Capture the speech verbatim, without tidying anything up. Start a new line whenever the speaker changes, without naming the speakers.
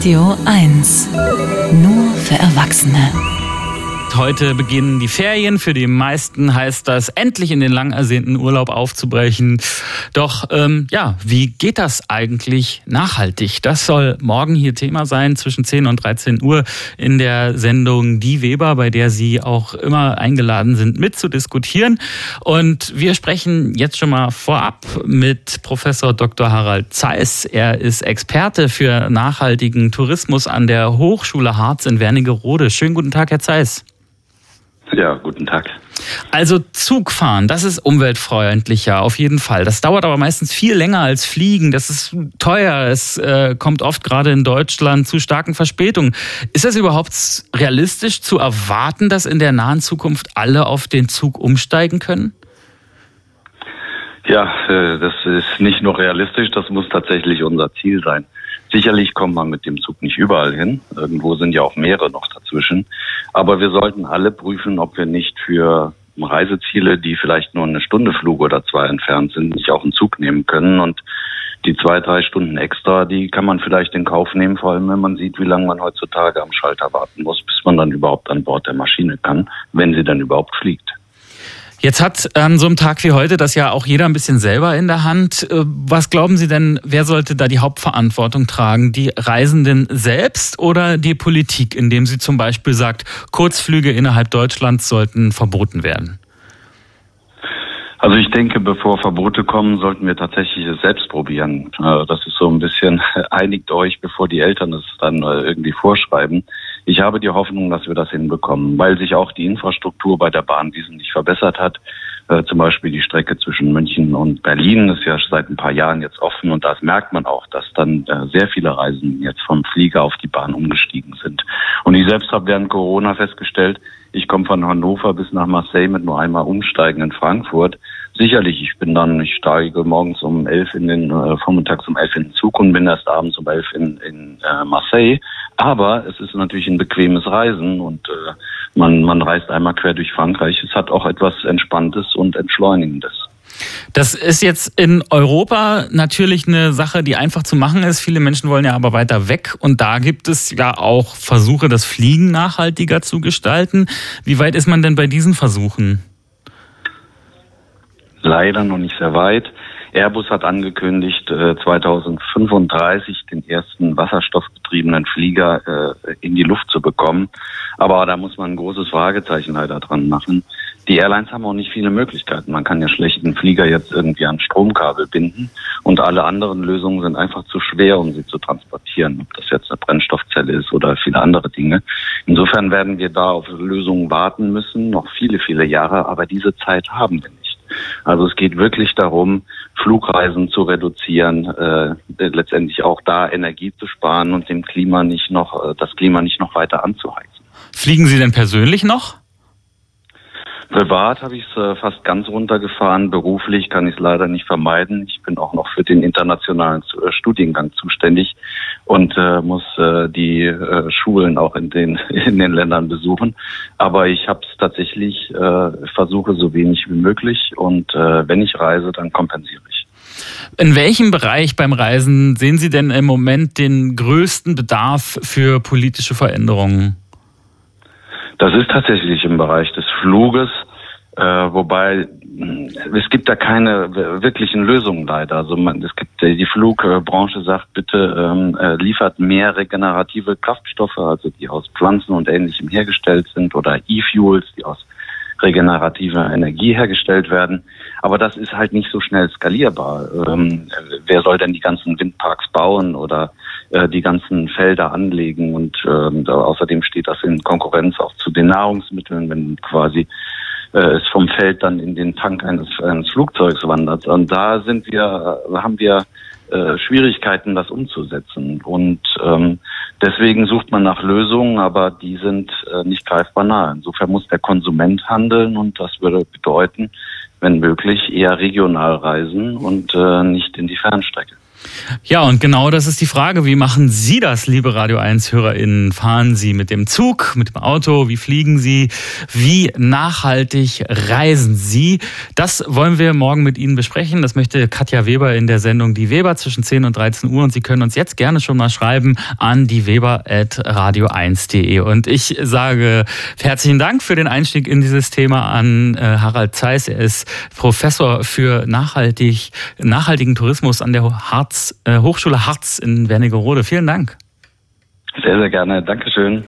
Radio eins. Nur für Erwachsene.
Heute beginnen die Ferien. Für die meisten heißt das, endlich in den lang ersehnten Urlaub aufzubrechen. Doch ähm, ja, wie geht das eigentlich nachhaltig? Das soll morgen hier Thema sein zwischen zehn und dreizehn Uhr in der Sendung Die Weber, bei der Sie auch immer eingeladen sind, mitzudiskutieren. Und wir sprechen jetzt schon mal vorab mit Professor Doktor Harald Zeiss. Er ist Experte für nachhaltigen Tourismus an der Hochschule Harz in Wernigerode. Schönen guten Tag, Herr Zeiss.
Ja, guten Tag.
Also Zugfahren, das ist umweltfreundlicher, auf jeden Fall. Das dauert aber meistens viel länger als Fliegen. Das ist teuer. Es äh, kommt oft gerade in Deutschland zu starken Verspätungen. Ist das überhaupt realistisch zu erwarten, dass in der nahen Zukunft alle auf den Zug umsteigen können?
Ja, äh, das ist nicht nur realistisch, das muss tatsächlich unser Ziel sein. Sicherlich kommt man mit dem Zug nicht überall hin. Irgendwo sind ja auch Meere noch dazwischen. Aber wir sollten alle prüfen, ob wir nicht für Reiseziele, die vielleicht nur eine Stunde Flug oder zwei entfernt sind, nicht auch einen Zug nehmen können. Und die zwei, drei Stunden extra, die kann man vielleicht in Kauf nehmen, vor allem wenn man sieht, wie lange man heutzutage am Schalter warten muss, bis man dann überhaupt an Bord der Maschine kann, wenn sie dann überhaupt fliegt.
Jetzt hat an so einem Tag wie heute das ja auch jeder ein bisschen selber in der Hand. Was glauben Sie denn, wer sollte da die Hauptverantwortung tragen? Die Reisenden selbst oder die Politik, indem sie zum Beispiel sagt, Kurzflüge innerhalb Deutschlands sollten verboten werden?
Also ich denke, bevor Verbote kommen, sollten wir tatsächlich es selbst probieren. Das ist so ein bisschen, einigt euch, bevor die Eltern es dann irgendwie vorschreiben. Ich habe die Hoffnung, dass wir das hinbekommen, weil sich auch die Infrastruktur bei der Bahn wesentlich verbessert hat. Äh, zum Beispiel die Strecke zwischen München und Berlin ist ja seit ein paar Jahren jetzt offen und das merkt man auch, dass dann äh, sehr viele Reisenden jetzt vom Flieger auf die Bahn umgestiegen sind. Und ich selbst habe während Corona festgestellt, ich komme von Hannover bis nach Marseille mit nur einmal umsteigen in Frankfurt. Sicherlich, ich bin dann, ich steige morgens um elf in den, äh, vormittags um elf in den Zug und bin erst abends um elf in, in äh, Marseille. Aber es ist natürlich ein bequemes Reisen und äh, man, man reist einmal quer durch Frankreich. Es hat auch etwas Entspanntes und Entschleunigendes.
Das ist jetzt in Europa natürlich eine Sache, die einfach zu machen ist. Viele Menschen wollen ja aber weiter weg und da gibt es ja auch Versuche, das Fliegen nachhaltiger zu gestalten. Wie weit ist man denn bei diesen Versuchen?
Leider noch nicht sehr weit. Airbus hat angekündigt, zweitausendfünfunddreißig den ersten wasserstoffbetriebenen Flieger in die Luft zu bekommen. Aber da muss man ein großes Fragezeichen leider dran machen. Die Airlines haben auch nicht viele Möglichkeiten. Man kann ja schlecht einen Flieger jetzt irgendwie an Stromkabel binden und alle anderen Lösungen sind einfach zu schwer, um sie zu transportieren. Ob das jetzt eine Brennstoffzelle ist oder viele andere Dinge. Insofern werden wir da auf Lösungen warten müssen, noch viele, viele Jahre, aber diese Zeit haben wir nicht. Also es geht wirklich darum, Flugreisen zu reduzieren, äh, letztendlich auch da Energie zu sparen und dem Klima nicht noch, äh, das Klima nicht noch weiter anzuheizen.
Fliegen Sie denn persönlich noch?
Privat habe ich es äh, fast ganz runtergefahren. Beruflich kann ich es leider nicht vermeiden. Ich bin auch noch für den internationalen äh, Studiengang zuständig und äh, muss äh, die äh, Schulen auch in den in den Ländern besuchen. Aber ich habe es tatsächlich, äh, versuche so wenig wie möglich und äh, wenn ich reise, dann kompensiere ich.
In welchem Bereich beim Reisen sehen Sie denn im Moment den größten Bedarf für politische Veränderungen?
Das ist tatsächlich im Bereich des Fluges, äh, wobei es gibt da keine wirklichen Lösungen leider. Also man, es gibt die Flugbranche sagt bitte ähm, äh, liefert mehr regenerative Kraftstoffe, also die aus Pflanzen und Ähnlichem hergestellt sind oder E-Fuels, die aus regenerativer Energie hergestellt werden. Aber das ist halt nicht so schnell skalierbar. Ähm, wer soll denn die ganzen Windparks bauen oder äh, die ganzen Felder anlegen? Und äh, außerdem steht das in Konkurrenz auch zu den Nahrungsmitteln, wenn quasi äh, es vom Feld dann in den Tank eines, eines Flugzeugs wandert. Und da sind wir, äh, haben wir äh, Schwierigkeiten, das umzusetzen. Und ähm, deswegen sucht man nach Lösungen, aber die sind äh, nicht greifbar nahe. Insofern muss der Konsument handeln und das würde bedeuten, wenn möglich, eher regional reisen und äh, nicht in die Fernstrecke.
Ja, und genau das ist die Frage. Wie machen Sie das, liebe Radio eins HörerInnen? Fahren Sie mit dem Zug, mit dem Auto? Wie fliegen Sie? Wie nachhaltig reisen Sie? Das wollen wir morgen mit Ihnen besprechen. Das möchte Katja Weber in der Sendung Die Weber zwischen zehn und dreizehn Uhr. Und Sie können uns jetzt gerne schon mal schreiben an dieweber at radio eins punkt de. Und ich sage herzlichen Dank für den Einstieg in dieses Thema an Harald Zeiss. Er ist Professor für nachhaltig, nachhaltigen Tourismus an der Harz Hochschule Harz in Wernigerode. Vielen Dank.
Sehr, sehr gerne. Dankeschön.